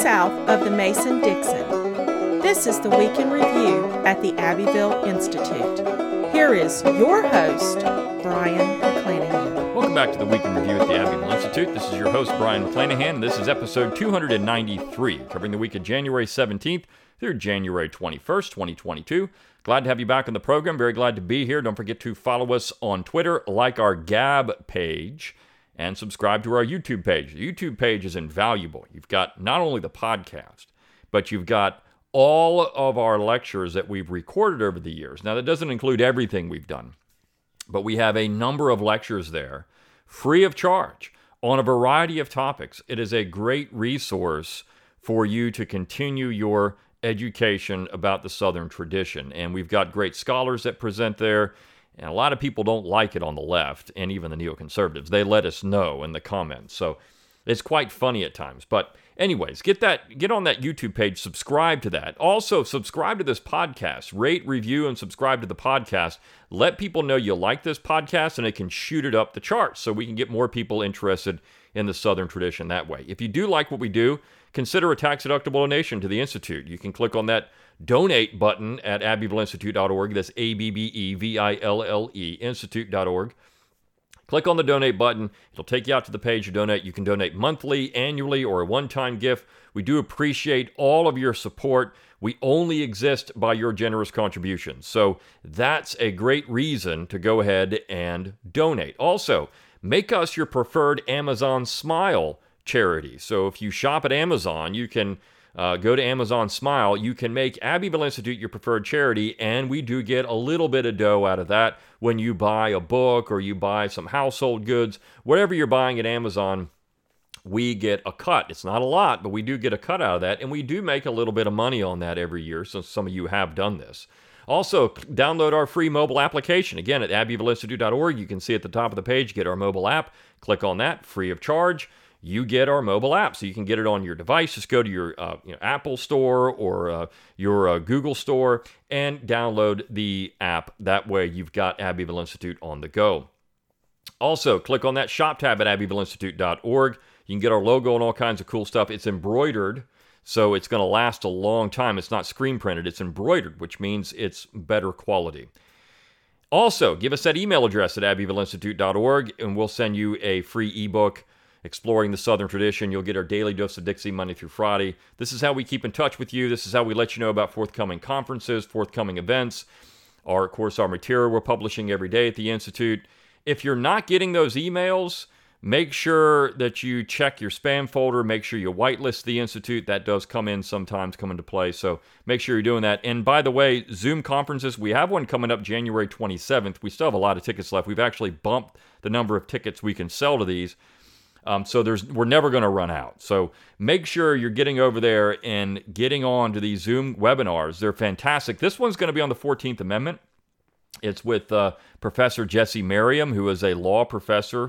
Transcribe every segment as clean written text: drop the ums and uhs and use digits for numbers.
south of the Mason-Dixon. This is the Week in Review at the Abbeville Institute. Here is your host, Brian McClanahan. Welcome back to the Week in Review at the Abbeville Institute. This is your host, Brian McClanahan. This is episode 293, covering the week of January 17th through January 21st, 2022. Glad to have you back on the program. Very glad to be here. Don't forget to follow us on Twitter, like our Gab page, and subscribe to our YouTube page. The YouTube page is invaluable. You've got not only the podcast, but you've got all of our lectures that we've recorded over the years. Now, that doesn't include everything we've done, but we have a number of lectures there, free of charge, on a variety of topics. It is a great resource for you to continue your education about the Southern tradition. And we've got great scholars that present there. And a lot of people don't like it on the left, and even the neoconservatives. They let us know in the comments. So it's quite funny at times. But anyways, get on that YouTube page, subscribe to that. Also, subscribe to this podcast. Rate, review, and subscribe to the podcast. Let people know you like this podcast, and it can shoot it up the charts so we can get more people interested in the Southern tradition that way. If you do like what we do, consider a tax-deductible donation to the Institute. You can click on that donate button at abbevilleinstitute.org. That's ABBEVILLE, institute.org. Click on the donate button. It'll take you out to the page to donate. You can donate monthly, annually, or a one-time gift. We do appreciate all of your support. We only exist by your generous contributions. So that's a great reason to go ahead and donate. Also, make us your preferred Amazon Smile charity. So if you shop at Amazon, you can go to Amazon Smile. You can make Abbeville Institute your preferred charity, and we do get a little bit of dough out of that when you buy a book or you buy some household goods. Whatever you're buying at Amazon, we get a cut. It's not a lot, but we do get a cut out of that, and we do make a little bit of money on that every year, since some of you have done this. Also, download our free mobile application. Again, at abbevilleinstitute.org, you can see at the top of the page, get our mobile app. Click on that, free of charge. You get our mobile app, so you can get it on your device. Just go to your Apple Store or your Google Store and download the app. That way, you've got Abbeville Institute on the go. Also, click on that shop tab at abbevilleinstitute.org. You can get our logo and all kinds of cool stuff. It's embroidered, so it's going to last a long time. It's not screen printed. It's embroidered, which means it's better quality. Also, give us that email address at abbevilleinstitute.org, and we'll send you a free ebook exploring the Southern tradition. You'll get our daily dose of Dixie Monday through Friday. This is how we keep in touch with you. This is how we let you know about forthcoming conferences, forthcoming events, of course, our material we're publishing every day at the Institute. If you're not getting those emails, make sure that you check your spam folder. Make sure you whitelist the Institute. That does come into play. So make sure you're doing that. And by the way, Zoom conferences, we have one coming up January 27th. We still have a lot of tickets left. We've actually bumped the number of tickets we can sell to these. So we're never going to run out. So make sure you're getting over there and getting on to these Zoom webinars. They're fantastic. This one's going to be on the 14th Amendment. It's with Professor Jesse Merriam, who is a law professor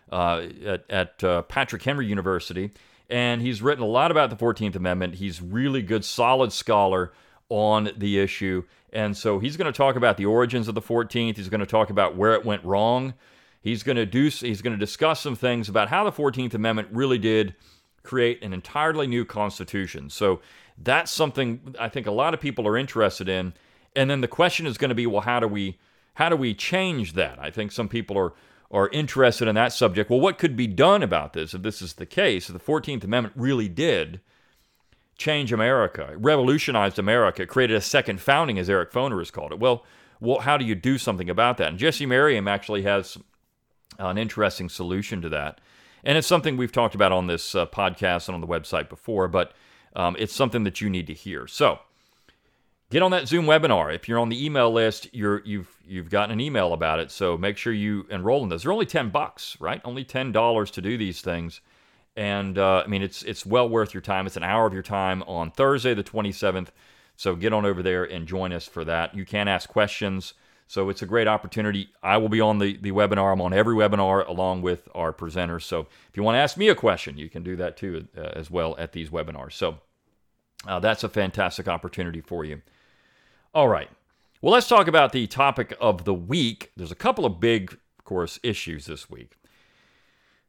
at Patrick Henry University. And he's written a lot about the 14th Amendment. He's really good, solid scholar on the issue. And so he's going to talk about the origins of the 14th. He's going to talk about where it went wrong. He's going to discuss some things about how the 14th Amendment really did create an entirely new constitution. So that's something I think a lot of people are interested in. And then the question is going to be, well, how do we change that? I think some people are interested in that subject. Well, what could be done about this if this is the case? If the 14th Amendment really did change America, revolutionized America, created a second founding, as Eric Foner has called it. Well, how do you do something about that? And Jesse Merriam actually has an interesting solution to that. And it's something we've talked about on this podcast and on the website before, but it's something that you need to hear. So get on that Zoom webinar. If you're on the email list, you've gotten an email about it, so make sure you enroll in those. They're only $10, right? Only $10 to do these things. And it's well worth your time. It's an hour of your time on Thursday, the 27th. So get on over there and join us for that. You can ask questions. So it's a great opportunity. I will be on the webinar. I'm on every webinar along with our presenters. So if you want to ask me a question, you can do that too as well at these webinars. So that's a fantastic opportunity for you. All right. Well, let's talk about the topic of the week. There's a couple of big, of course, issues this week.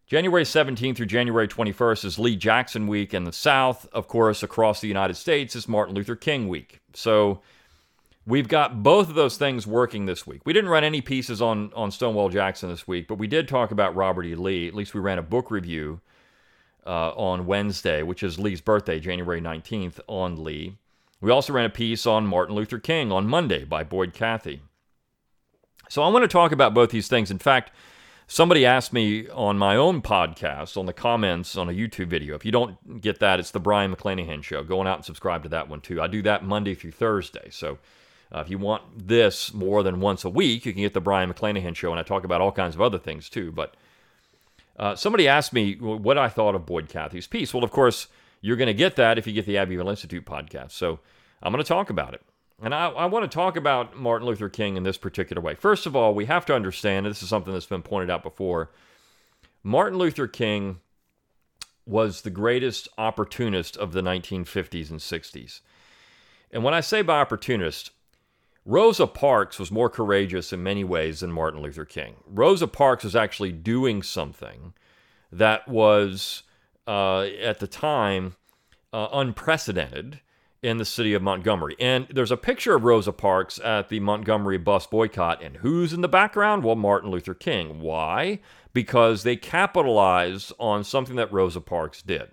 January 17th through January 21st is Lee Jackson Week in the South. Of course, across the United States is Martin Luther King Week. So we've got both of those things working this week. We didn't run any pieces on Stonewall Jackson this week, but we did talk about Robert E. Lee. At least we ran a book review on Wednesday, which is Lee's birthday, January 19th, on Lee. We also ran a piece on Martin Luther King on Monday by Boyd Cathey. So I want to talk about both these things. In fact, somebody asked me on my own podcast, on the comments on a YouTube video. If you don't get that, it's the Brian McClanahan Show. Go on out and subscribe to that one too. I do that Monday through Thursday. So if you want this more than once a week, you can get the Brian McClanahan Show, and I talk about all kinds of other things too. But somebody asked me what I thought of Boyd Cathey's piece. Well, of course, you're going to get that if you get the Abbeville Institute podcast. So I'm going to talk about it. And I want to talk about Martin Luther King in this particular way. First of all, we have to understand, and this is something that's been pointed out before, Martin Luther King was the greatest opportunist of the 1950s and 60s. And when I say by opportunist, Rosa Parks was more courageous in many ways than Martin Luther King. Rosa Parks was actually doing something that was, at the time, unprecedented in the city of Montgomery. And there's a picture of Rosa Parks at the Montgomery bus boycott, and who's in the background? Well, Martin Luther King. Why? Because they capitalized on something that Rosa Parks did.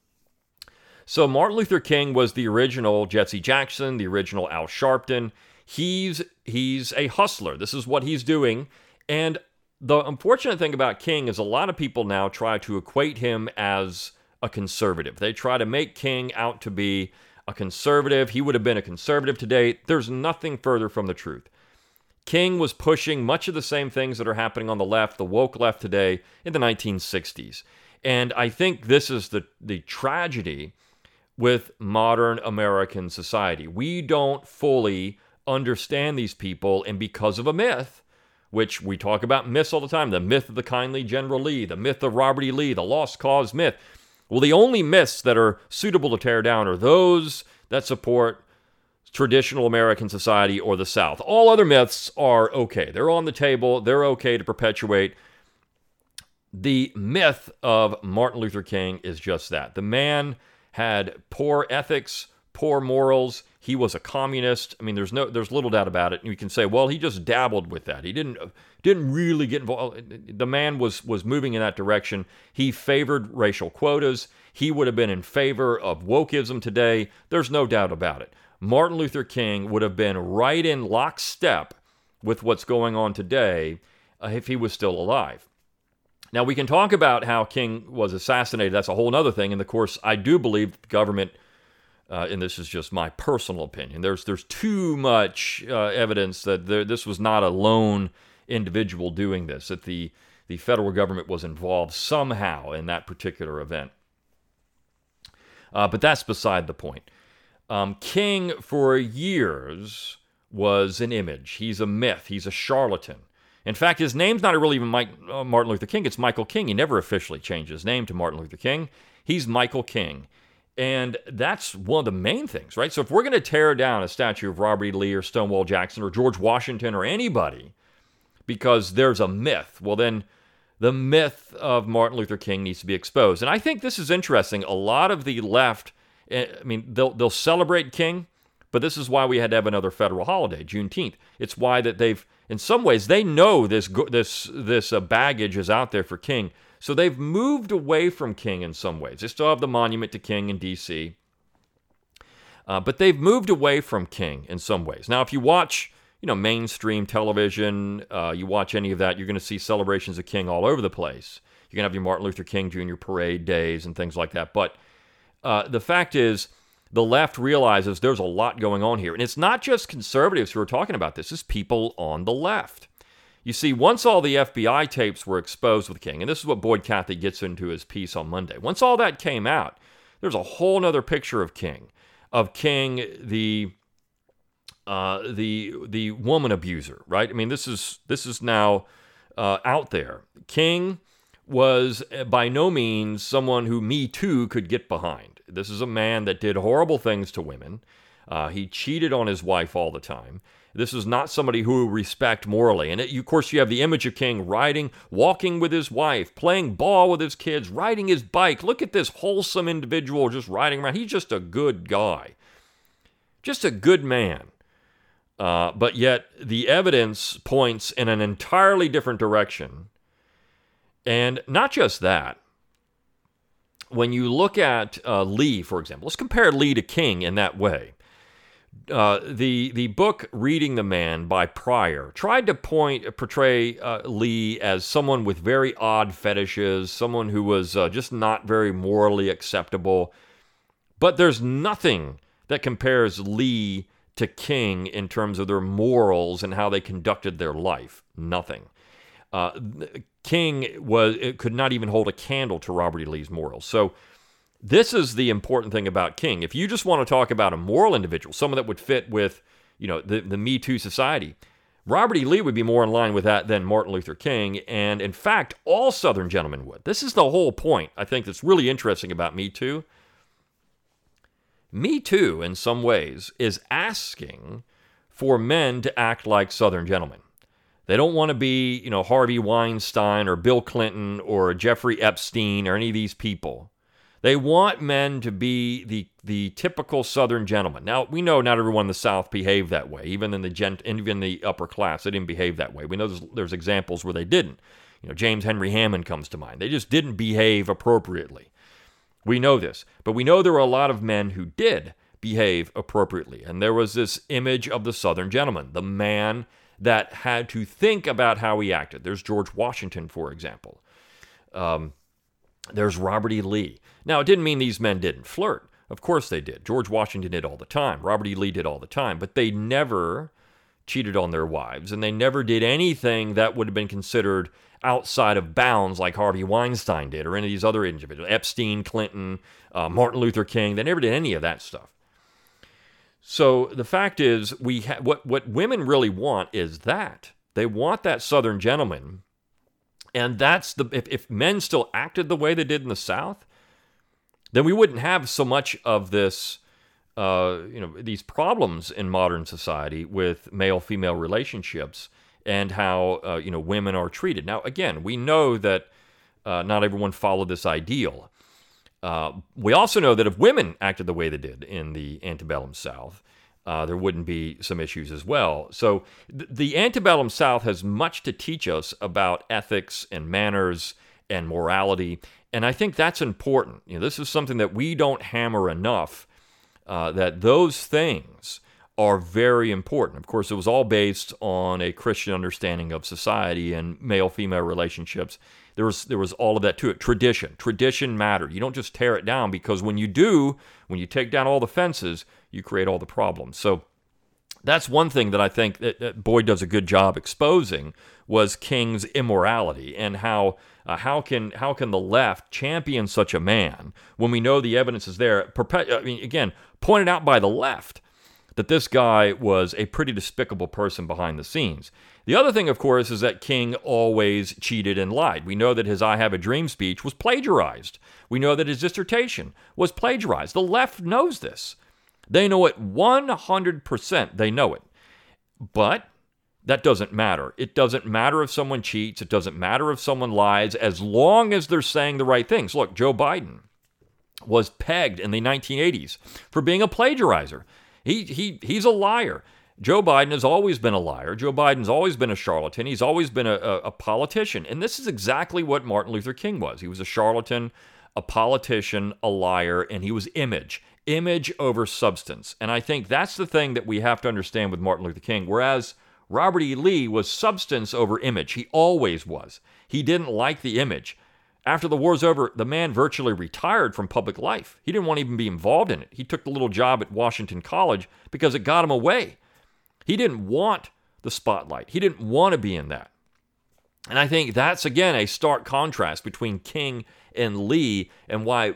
So Martin Luther King was the original Jesse Jackson, the original Al Sharpton. He's a hustler. This is what he's doing. And the unfortunate thing about King is a lot of people now try to equate him as a conservative. They try to make King out to be a conservative. He would have been a conservative today. There's nothing further from the truth. King was pushing much of the same things that are happening on the left, the woke left today, in the 1960s. And I think this is the tragedy with modern American society. We don't fully understand these people, and because of a myth, which we talk about myths all the time, the myth of the kindly General Lee, the myth of Robert E. Lee, the lost cause myth. Well, the only myths that are suitable to tear down are those that support traditional American society or the South. All other myths are okay. They're on the table. They're okay to perpetuate. The myth of Martin Luther King is just that. The man had poor ethics, poor morals. He was a communist. I mean, there's little doubt about it. And you can say, well, he just dabbled with that. He didn't really get involved. The man was moving in that direction. He favored racial quotas. He would have been in favor of wokeism today. There's no doubt about it. Martin Luther King would have been right in lockstep with what's going on today if he was still alive. Now, we can talk about how King was assassinated. That's a whole other thing. And of course, I do believe the government, and this is just my personal opinion, there's too much evidence that this was not a lone individual doing this, that the federal government was involved somehow in that particular event. But that's beside the point. King, for years, was an image. He's a myth. He's a charlatan. In fact, his name's not really even Martin Luther King. It's Michael King. He never officially changed his name to Martin Luther King. He's Michael King. And that's one of the main things, right? So if we're going to tear down a statue of Robert E. Lee or Stonewall Jackson or George Washington or anybody because there's a myth, well then the myth of Martin Luther King needs to be exposed. And I think this is interesting. A lot of the left, I mean, they'll celebrate King, but this is why we had to have another federal holiday, Juneteenth. It's why that they've, in some ways, they know this baggage is out there for King. So they've moved away from King in some ways. They still have the monument to King in D.C., but they've moved away from King in some ways. Now, if you watch, mainstream television, you watch any of that, you're going to see celebrations of King all over the place. You're going to have your Martin Luther King Jr. parade days and things like that. But the fact is, the left realizes there's a lot going on here. And it's not just conservatives who are talking about this. It's people on the left. You see, once all the FBI tapes were exposed with King, and this is what Boyd Cathey gets into his piece on Monday, once all that came out, there's a whole other picture of King, the woman abuser, right? I mean, this is now out there. King was by no means someone who Me Too could get behind. This is a man that did horrible things to women. He cheated on his wife all the time. This is not somebody who respect morally. And of course, you have the image of King walking with his wife, playing ball with his kids, riding his bike. Look at this wholesome individual just riding around. He's just a good guy, just a good man. But yet the evidence points in an entirely different direction. And not just that. When you look at Lee, for example, let's compare Lee to King in that way. The book Reading the Man by Pryor tried to portray Lee as someone with very odd fetishes, someone who was just not very morally acceptable. But there's nothing that compares Lee to King in terms of their morals and how they conducted their life. Nothing. King could not even hold a candle to Robert E. Lee's morals. So this is the important thing about King. If you just want to talk about a moral individual, someone that would fit with, the Me Too society, Robert E. Lee would be more in line with that than Martin Luther King. And in fact, all Southern gentlemen would. This is the whole point, I think, that's really interesting about Me Too. Me Too, in some ways, is asking for men to act like Southern gentlemen. They don't want to be, Harvey Weinstein or Bill Clinton or Jeffrey Epstein or any of these people. They want men to be the typical Southern gentleman. Now, we know not everyone in the South behaved that way. Even in the upper class, they didn't behave that way. We know there's examples where they didn't. James Henry Hammond comes to mind. They just didn't behave appropriately. We know this. But we know there were a lot of men who did behave appropriately. And there was this image of the Southern gentleman, the man that had to think about how he acted. There's George Washington, for example. There's Robert E. Lee. Now, it didn't mean these men didn't flirt. Of course they did. George Washington did all the time. Robert E. Lee did all the time. But they never cheated on their wives, and they never did anything that would have been considered outside of bounds like Harvey Weinstein did or any of these other individuals. Epstein, Clinton, Martin Luther King. They never did any of that stuff. So the fact is, what women really want is that. They want that Southern gentleman. And that's if men still acted the way they did in the South, then we wouldn't have so much of this, these problems in modern society with male-female relationships and how, women are treated. Now, again, we know that not everyone followed this ideal. We also know that if women acted the way they did in the antebellum South, there wouldn't be some issues as well. So the antebellum South has much to teach us about ethics and manners and morality, and I think that's important. This is something that we don't hammer enough, that those things are very important. Of course, it was all based on a Christian understanding of society and male-female relationships. There was all of that to it. Tradition mattered. You don't just tear it down, because when you take down all the fences, you create all the problems. So that's one thing that I think that Boyd does a good job exposing, was King's immorality, and how can the left champion such a man when we know the evidence is there? Again, pointed out by the left that this guy was a pretty despicable person behind the scenes. The other thing, of course, is that King always cheated and lied. We know that his I Have a Dream speech was plagiarized. We know that his dissertation was plagiarized. The left knows this. They know it 100%. They know it. But that doesn't matter. It doesn't matter if someone cheats. It doesn't matter if someone lies, as long as they're saying the right things. Look, Joe Biden was pegged in the 1980s for being a plagiarizer. He's a liar. Joe Biden has always been a liar. Joe Biden's always been a charlatan. He's always been a politician. And this is exactly what Martin Luther King was. He was a charlatan, a politician, a liar, and he was image over substance. And I think that's the thing that we have to understand with Martin Luther King, whereas Robert E. Lee was substance over image. He always was. He didn't like the image. After the war's over, the man virtually retired from public life. He didn't want to even be involved in it. He took the little job at Washington College because it got him away. He didn't want the spotlight. He didn't want to be in that. And I think that's, again, a stark contrast between King and Lee, and why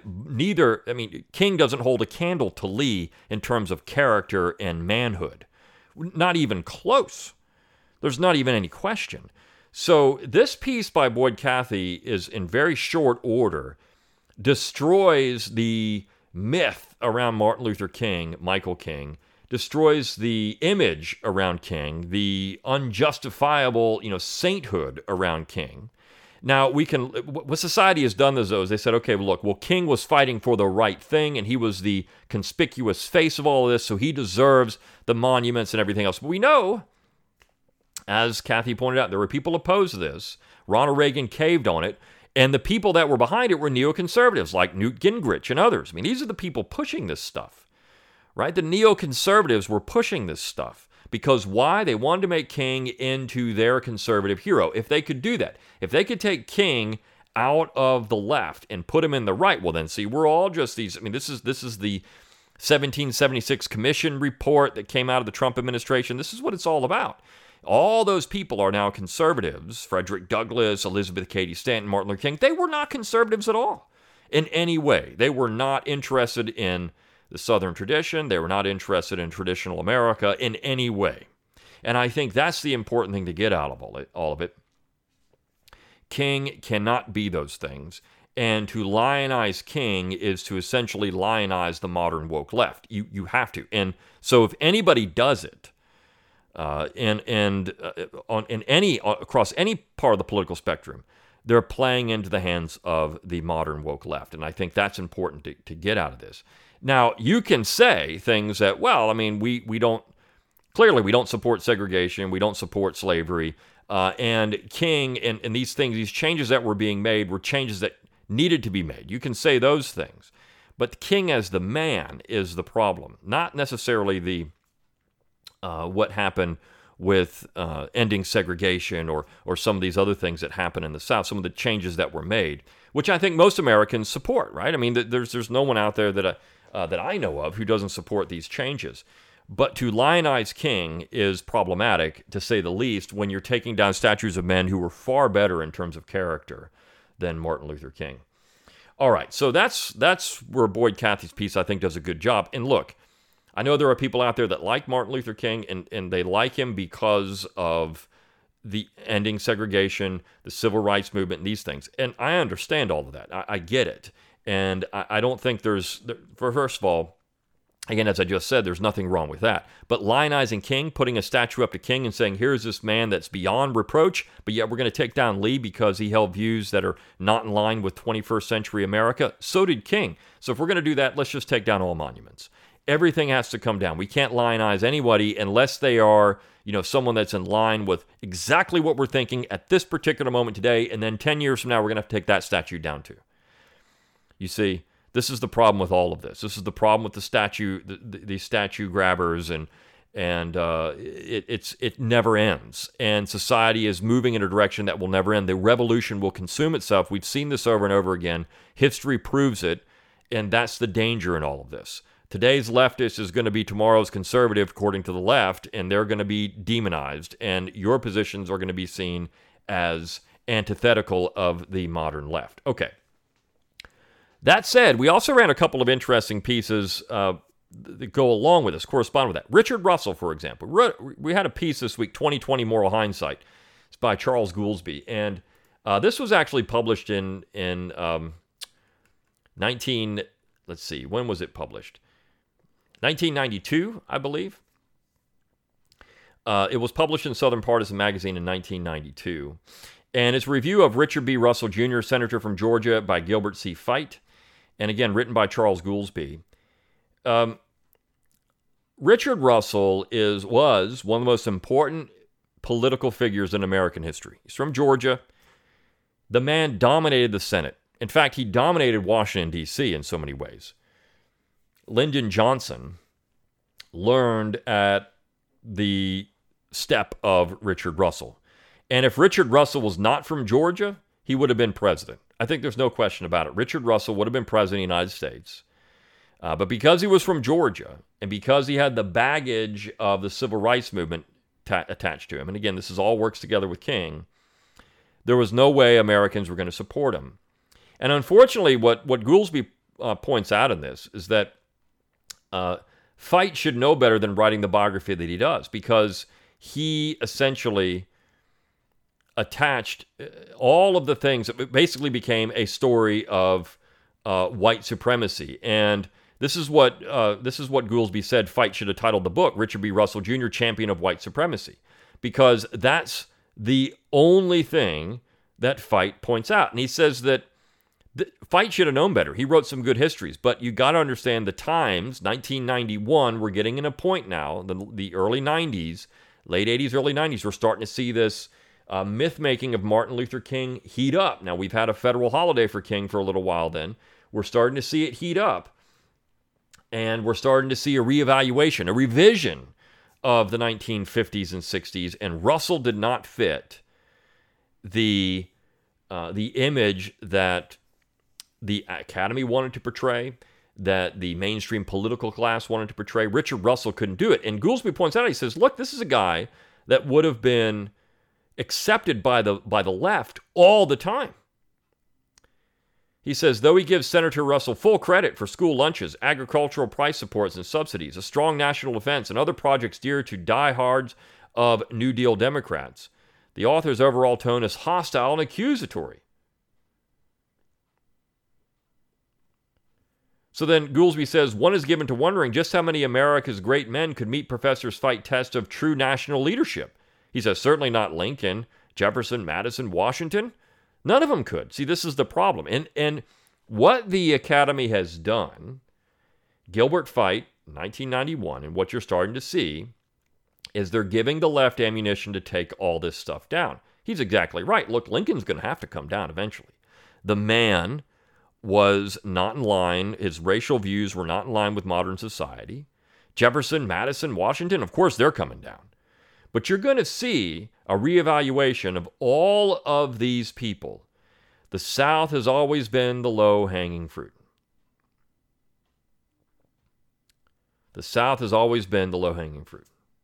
King doesn't hold a candle to Lee in terms of character and manhood. Not even close. There's not even any question. So this piece by Boyd Cathey is, in very short order, destroys the myth around Martin Luther King, Michael King, destroys the image around King, the unjustifiable, sainthood around King. Now, what society has done is they said, okay, look, King was fighting for the right thing, and he was the conspicuous face of all of this, so he deserves the monuments and everything else. But we know, as Kathy pointed out, there were people opposed to this. Ronald Reagan caved on it, and the people that were behind it were neoconservatives like Newt Gingrich and others. I mean, these are the people pushing this stuff, right? The neoconservatives were pushing this stuff. Because why? They wanted to make King into their conservative hero. If they could do that, if they could take King out of the left and put him in the right, well then see, we're all just these, this is the 1776 Commission report that came out of the Trump administration. This is what it's all about. All those people are now conservatives. Frederick Douglass, Elizabeth Cady Stanton, Martin Luther King. They were not conservatives at all in any way. They were not interested in the Southern tradition. They were not interested in traditional America in any way. And I think that's the important thing to get out of all of it. King cannot be those things. And to lionize King is to essentially lionize the modern woke left. You have to. And so if anybody does it, across any part of the political spectrum, they're playing into the hands of the modern woke left. And I think that's important to get out of this. Now, you can say things that, we don't support segregation, we don't support slavery, and King and these things, these changes that were being made were changes that needed to be made. You can say those things. But King as the man is the problem, not necessarily the what happened with ending segregation or some of these other things that happen in the South, some of the changes that were made, which I think most Americans support, right? I mean, there's no one out there that I know of who doesn't support these changes. But to lionize King is problematic, to say the least, when you're taking down statues of men who were far better in terms of character than Martin Luther King. All right, so that's where Boyd Cathey's piece, I think, does a good job. And look, I know there are people out there that like Martin Luther King, and they like him because of the ending segregation, the civil rights movement, and these things. And I understand all of that. I get it. And I don't think first of all, again, as I just said, there's nothing wrong with that. But lionizing King, putting a statue up to King and saying, here's this man that's beyond reproach, but yet we're going to take down Lee because he held views that are not in line with 21st century America. So did King. So if we're going to do that, let's just take down all monuments. Everything has to come down. We can't lionize anybody unless they are, someone that's in line with exactly what we're thinking at this particular moment today, and then 10 years from now, we're going to have to take that statue down too. You see, this is the problem with all of this. This is the problem with the statue grabbers, and it never ends. And society is moving in a direction that will never end. The revolution will consume itself. We've seen this over and over again. History proves it, and that's the danger in all of this. Today's leftist is going to be tomorrow's conservative, according to the left, and they're going to be demonized, and your positions are going to be seen as antithetical of the modern left. Okay. That said, we also ran a couple of interesting pieces that go along with this, correspond with that. Richard Russell, for example. We had a piece this week, 2020 Moral Hindsight. It's by Charles Goolsbee. And this was actually published in when was it published? 1992, I believe. It was published in Southern Partisan Magazine in 1992. And it's a review of Richard B. Russell Jr., Senator from Georgia, by Gilbert C. Fite. And again, written by Charles Goolsbee. Richard Russell was one of the most important political figures in American history. He's from Georgia. The man dominated the Senate. In fact, he dominated Washington, D.C. in so many ways. Lyndon Johnson learned at the step of Richard Russell. And if Richard Russell was not from Georgia, he would have been president. I think there's no question about it. Richard Russell would have been president of the United States. But because he was from Georgia, and because he had the baggage of the civil rights movement attached to him, and again, this all works together with King, there was no way Americans were going to support him. And unfortunately, what Goolsbee points out in this is that Fite should know better than writing the biography that he does, because he essentially attached all of the things. It basically became a story of white supremacy, and This is what Goolsbee said Fight should have titled the book, Richard B. Russell Jr., Champion of White Supremacy, because that's the only thing that Fight points out. And he says that Fight should have known better. He wrote some good histories, but you got to understand the times, 1991, we're getting in a point now, the early 90s, late 80s, early 90s, we're starting to see this myth-making of Martin Luther King heat up. Now, we've had a federal holiday for King for a little while then. We're starting to see it heat up. And we're starting to see a reevaluation, a revision of the 1950s and 60s. And Russell did not fit the image that the Academy wanted to portray, that the mainstream political class wanted to portray. Richard Russell couldn't do it. And Goolsbee points out, he says, look, this is a guy that would have been accepted by the left all the time. He says, though he gives Senator Russell full credit for school lunches, agricultural price supports and subsidies, a strong national defense, and other projects dear to diehards of New Deal Democrats, the author's overall tone is hostile and accusatory. So then Goolsbee says, one is given to wondering just how many America's great men could meet Professor Fight's test of true national leadership. He says, certainly not Lincoln, Jefferson, Madison, Washington. None of them could. See, this is the problem. And what the Academy has done, Gilbert Fight, 1991, and what you're starting to see is they're giving the left ammunition to take all this stuff down. He's exactly right. Look, Lincoln's going to have to come down eventually. The man was not in line. His racial views were not in line with modern society. Jefferson, Madison, Washington, of course, they're coming down. But you're going to see a reevaluation of all of these people. The South has always been the low-hanging fruit. The South has always been the low-hanging fruit.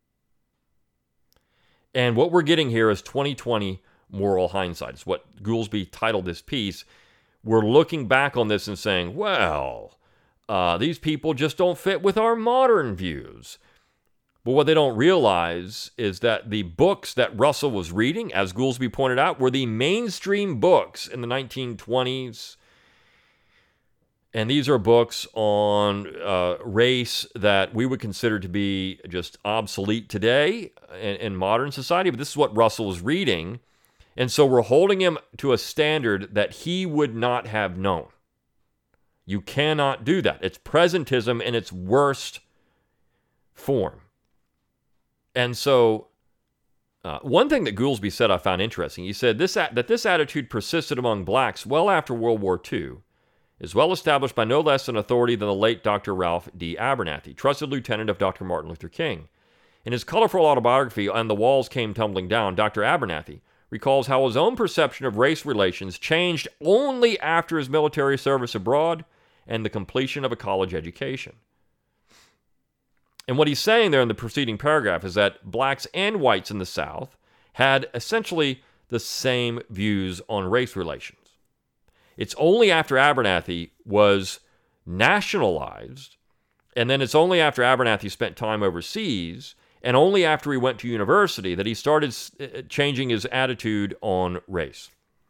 And what we're getting here is 2020 moral hindsight. It's what Goolsbee titled this piece. We're looking back on this and saying, well, these people just don't fit with our modern views. But what they don't realize is that the books that Russell was reading, as Goolsbee pointed out, were the mainstream books in the 1920s. And these are books on race that we would consider to be just obsolete today in modern society. But this is what Russell was reading. And so we're holding him to a standard that he would not have known. You cannot do that. It's presentism in its worst form. And so one thing that Goolsbee said I found interesting, he said that this attitude persisted among blacks well after World War II is well established by no less an authority than the late Dr. Ralph D. Abernathy, trusted lieutenant of Dr. Martin Luther King. In his colorful autobiography, And the Walls Came Tumbling Down, Dr. Abernathy recalls how his own perception of race relations changed only after his military service abroad and the completion of a college education. And what he's saying there in the preceding paragraph is that blacks and whites in the South had essentially the same views on race relations. It's only after Abernathy was nationalized, and then it's only after Abernathy spent time overseas, and only after he went to university that he started changing his attitude on race.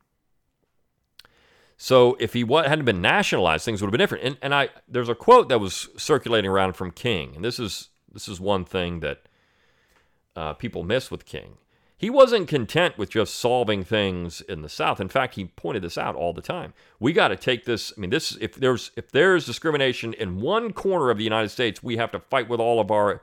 So if he hadn't been nationalized, things would have been different. And there's a quote that was circulating around from King, and this is one thing that people miss with King. He wasn't content with just solving things in the South. In fact, he pointed this out all the time. We got to take this. I mean, if there's discrimination in one corner of the United States, we have to fight with all of our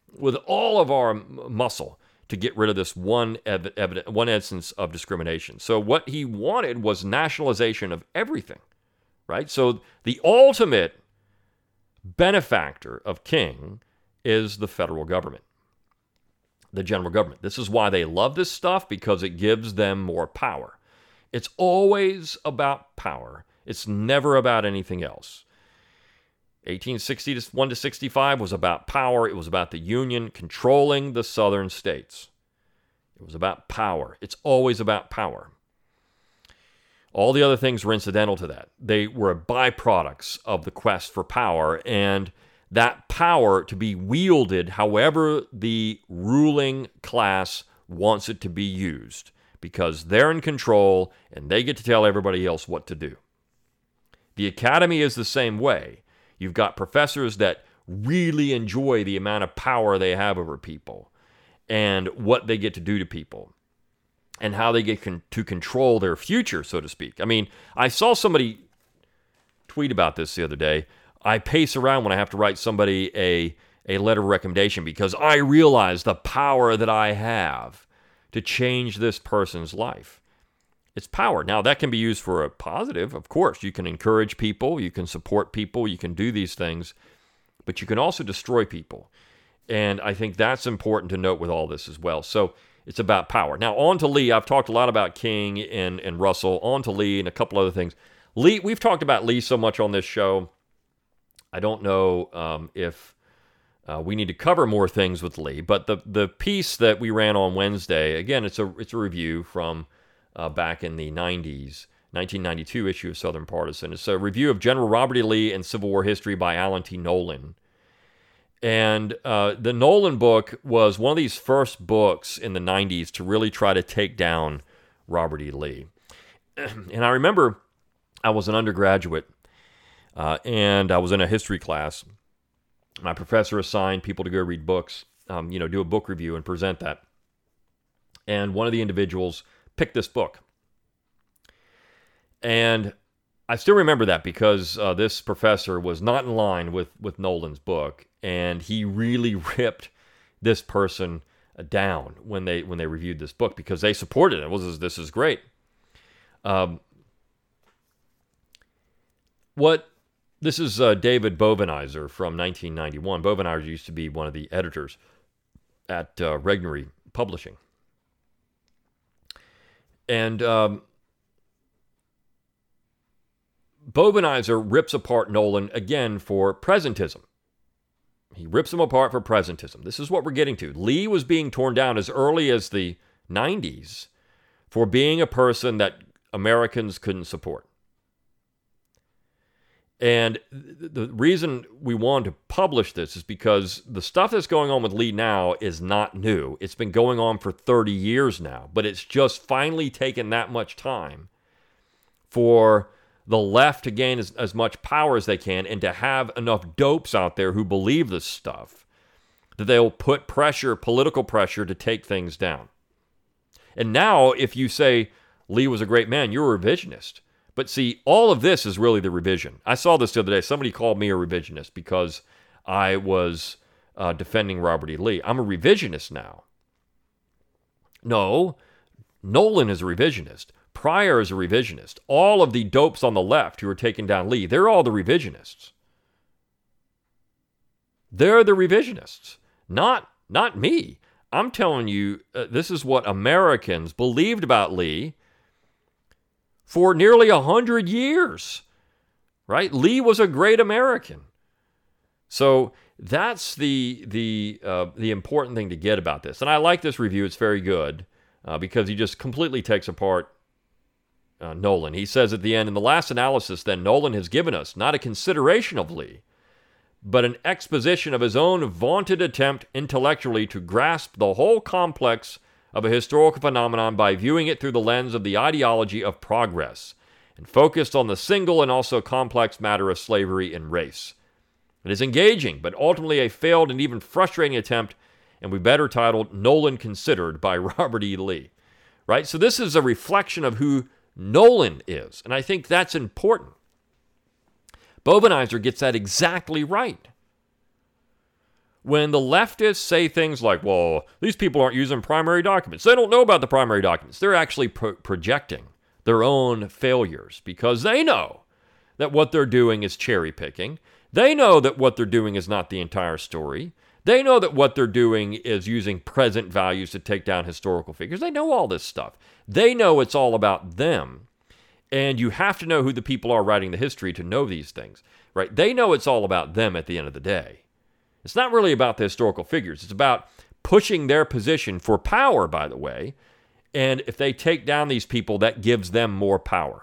muscle to get rid of this one instance of discrimination. So what he wanted was nationalization of everything, right? So the ultimate benefactor of King is the federal government, the general government. This is why they love this stuff, because it gives them more power. It's always about power. It's never about anything else. 1861 to 65 was about power. It was about the Union controlling the southern states. It was about power. It's always about power. All the other things were incidental to that. They were byproducts of the quest for power, and that power to be wielded however the ruling class wants it to be used, because they're in control and they get to tell everybody else what to do. The Academy is the same way. You've got professors that really enjoy the amount of power they have over people and what they get to do to people and how they get to control their future, so to speak. I mean, I saw somebody tweet about this the other day. I pace around when I have to write somebody a letter of recommendation because I realize the power that I have to change this person's life. It's power. Now, that can be used for a positive, of course. You can encourage people, you can support people, you can do these things, but you can also destroy people. And I think that's important to note with all this as well. So it's about power. Now, on to Lee. I've talked a lot about King and Russell. On to Lee and a couple other things. Lee, we've talked about Lee so much on this show. I don't know if we need to cover more things with Lee, but the piece that we ran on Wednesday, again, it's a review from back in the 90s, 1992 issue of Southern Partisan. It's a review of General Robert E. Lee and Civil War History by Alan T. Nolan. And the Nolan book was one of these first books in the 90s to really try to take down Robert E. Lee. And I remember I was an undergraduate, and I was in a history class. My professor assigned people to go read books, do a book review and present that. And one of the individuals picked this book. And I still remember that because this professor was not in line with Nolan's book, and he really ripped this person down when they reviewed this book because they supported it. This is great. This is David Bovenizer from 1991. Bovenizer used to be one of the editors at Regnery Publishing. And Bovenizer rips apart Nolan again for presentism. He rips him apart for presentism. This is what we're getting to. Lee was being torn down as early as the 90s for being a person that Americans couldn't support. And the reason we wanted to publish this is because the stuff that's going on with Lee now is not new. It's been going on for 30 years now, but it's just finally taken that much time for the left to gain as much power as they can and to have enough dopes out there who believe this stuff that they'll put pressure, political pressure, to take things down. And now, if you say Lee was a great man, you're a revisionist. But see, all of this is really the revision. I saw this the other day. Somebody called me a revisionist because I was defending Robert E. Lee. I'm a revisionist now. No, Nolan is a revisionist. Pryor is a revisionist. All of the dopes on the left who are taking down Lee, they're all the revisionists. They're the revisionists, not me. I'm telling you, this is what Americans believed about Lee for nearly 100 years, right? Lee was a great American. So that's the important thing to get about this. And I like this review. It's very good because he just completely takes apart Nolan. He says at the end, in the last analysis, then, Nolan has given us not a consideration of Lee, but an exposition of his own vaunted attempt intellectually to grasp the whole complex of a historical phenomenon by viewing it through the lens of the ideology of progress, and focused on the single and also complex matter of slavery and race. It is engaging, but ultimately a failed and even frustrating attempt, and we better titled Nolan Considered by Robert E. Lee. Right? So this is a reflection of who Nolan is, and I think that's important. Bovenizer gets that exactly right. When the leftists say things like, well, these people aren't using primary documents, they don't know about the primary documents, they're actually projecting their own failures because they know that what they're doing is cherry picking. They know that what they're doing is not the entire story. They know that what they're doing is using present values to take down historical figures. They know all this stuff. They know it's all about them. And you have to know who the people are writing the history to know these things, right? They know it's all about them at the end of the day. It's not really about the historical figures. It's about pushing their position for power, by the way. And if they take down these people, that gives them more power.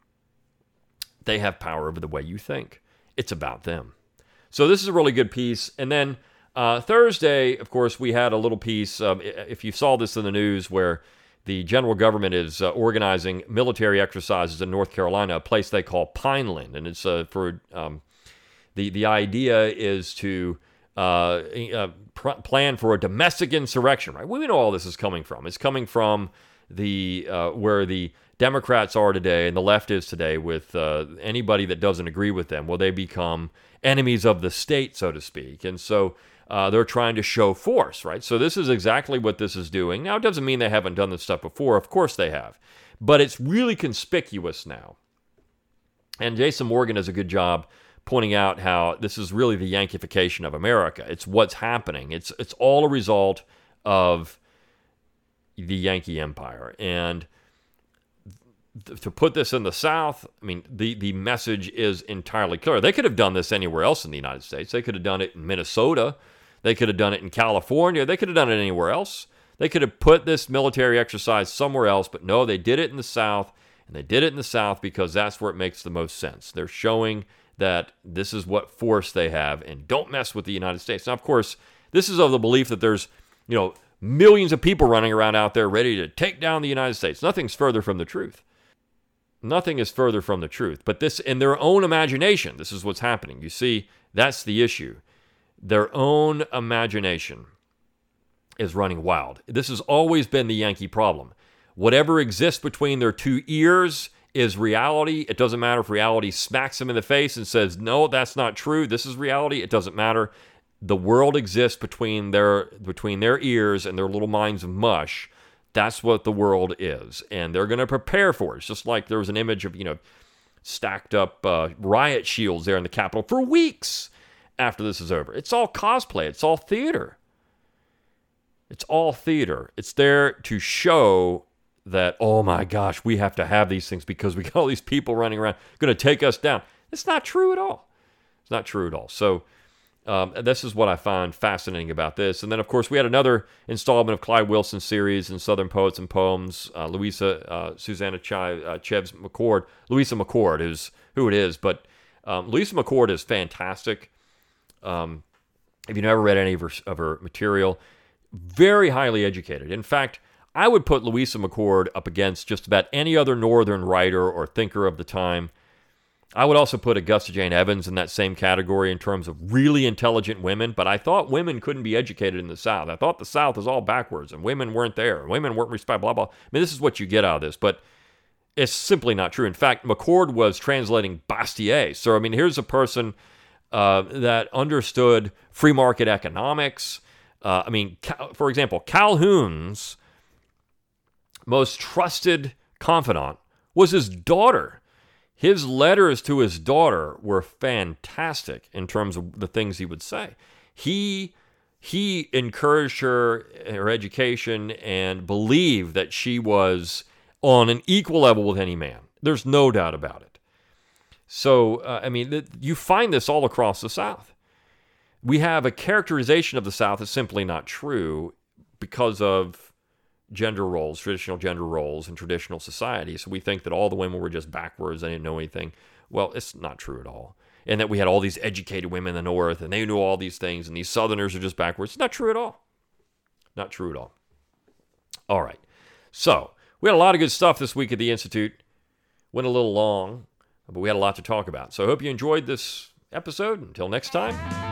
They have power over the way you think. It's about them. So this is a really good piece. And then Thursday, of course, we had a little piece, if you saw this in the news, where the general government is organizing military exercises in North Carolina, a place they call Pineland. And it's for The idea is to plan for a domestic insurrection, right? We know all this is coming from. It's coming from the where the Democrats are today and the left is today with anybody that doesn't agree with them. Well, they become enemies of the state, so to speak. And so they're trying to show force, right? So this is exactly what this is doing. Now, it doesn't mean they haven't done this stuff before. Of course they have. But it's really conspicuous now. And Jason Morgan does a good job pointing out how this is really the Yankification of America. It's what's happening. It's all a result of the Yankee Empire. And to put this in the South, I mean, the message is entirely clear. They could have done this anywhere else in the United States. They could have done it in Minnesota. They could have done it in California. They could have done it anywhere else. They could have put this military exercise somewhere else, but no, they did it in the South, and they did it in the South because that's where it makes the most sense. They're showing that this is what force they have, and don't mess with the United States. Now, of course, this is of the belief that there's, millions of people running around out there ready to take down the United States. Nothing's further from the truth. Nothing is further from the truth. But this, in their own imagination, this is what's happening. You see, that's the issue. Their own imagination is running wild. This has always been the Yankee problem. Whatever exists between their two ears is reality. It doesn't matter if reality smacks them in the face and says, no, that's not true. This is reality. It doesn't matter. The world exists between their ears and their little minds of mush. That's what the world is, and they're going to prepare for it. It's just like there was an image of, stacked up riot shields there in the Capitol for weeks after this is over. It's all cosplay. It's all theater. It's all theater. It's there to show that, oh my gosh, we have to have these things because we got all these people running around going to take us down. It's not true at all. It's not true at all. So this is what I find fascinating about this. And then, of course, we had another installment of Clyde Wilson's series in Southern Poets and Poems. Susanna Chevs McCord. Louisa McCord is who it is. But Louisa McCord is fantastic. If you've never read any of her material, very highly educated. In fact, I would put Louisa McCord up against just about any other Northern writer or thinker of the time. I would also put Augusta Jane Evans in that same category in terms of really intelligent women, but I thought women couldn't be educated in the South. I thought the South was all backwards, and women weren't there, and women weren't respected, blah, blah. I mean, this is what you get out of this, but it's simply not true. In fact, McCord was translating Bastiat. So, I mean, here's a person that understood free market economics. For example, Calhoun's most trusted confidant was his daughter. His letters to his daughter were fantastic in terms of the things he would say. He encouraged her education and believed that she was on an equal level with any man. There's no doubt about it. So, you find this all across the South. We have a characterization of the South that's simply not true because of gender roles, traditional gender roles in traditional society. So we think that all the women were just backwards, they didn't know anything. Well, it's not true at all. And that we had all these educated women in the North, and they knew all these things, and these Southerners are just backwards. It's not true at all. Not true at all. All right. So, we had a lot of good stuff this week at the Institute. Went a little long, but we had a lot to talk about. So I hope you enjoyed this episode. Until next time.